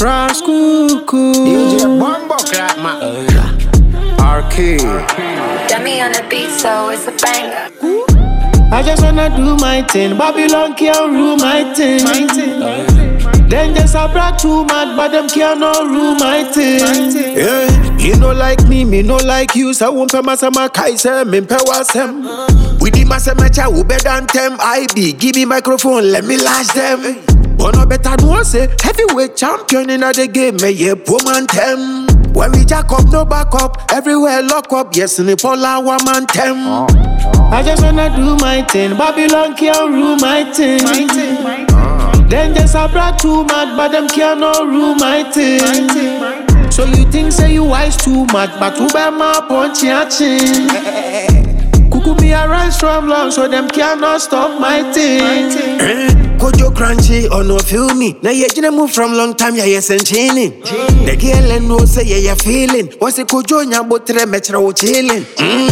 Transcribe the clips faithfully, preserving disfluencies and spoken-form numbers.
Rascal, D J Bombo Clap, man. R K. Dummy on the beat, so it's a banger. I just wanna do my thing. Babylon can't rule my thing. My thing. Then just a brat too mad, but them can't no rule my thing. Yeah, you no like me, me no like you. So won't pay my kaiser, me pay wasem. We the master matcha, who better than them. I be give me microphone, let me lash them. But no better no say heavyweight champion in the game, me yeah woman them. When we jack up, no back up, everywhere lock up. Yes, in the polar woman them. Oh. I just wanna do my thing. Babylon can't rule my thing. My thing. My thing. Uh. Then just a brat too mad, but them can't no rule my thing. My thing. My thing. So you think say you wise too much, but who bear my punch your chin? Kuku me a rise from long, so them cannot stop my thing. Kojo crunchy or no feel me. Now you didn't move from long time, yeah, yes, and chilling. The girl and no say, yeah, you're feeling. What's the kojo nyabotre metro chilling?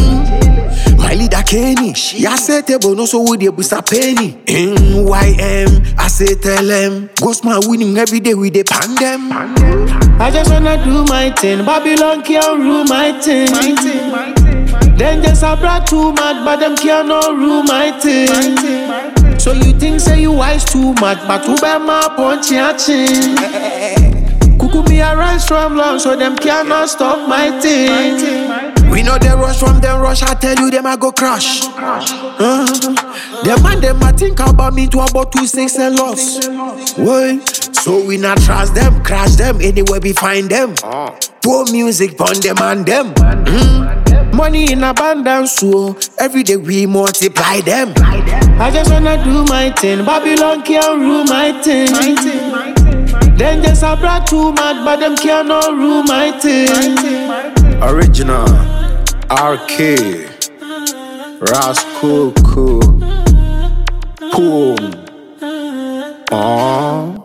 My leader Kenny, ya say table no so would you boost a penny. Mm, Y M, I say tell them, Ghost man winning every day with the pandem. I just wanna do my thing. Babylon can't rule my thing. My thing, my thing. Then just a brat too mad, but them can't no rule my thing. My thing, my thing. So you think say you wise too much, but who bear my punch your chin? Kuku me a rise from long, so them cannot stop my thing. My thing, my thing. We know they rush from them rush, I tell you them I go crash. Uh, them man them I think about me to about two six and loss. Why? So we not trust them, crash them anywhere we find them. Pour music on them and them. Mm. Money in abundance, so every day we multiply them. I just wanna do my thing. Babylon can't rule my thing. My thing, my thing. Then just a brat too mad, but them can't no rule my thing. Original R K Rascal, Boom. Oh.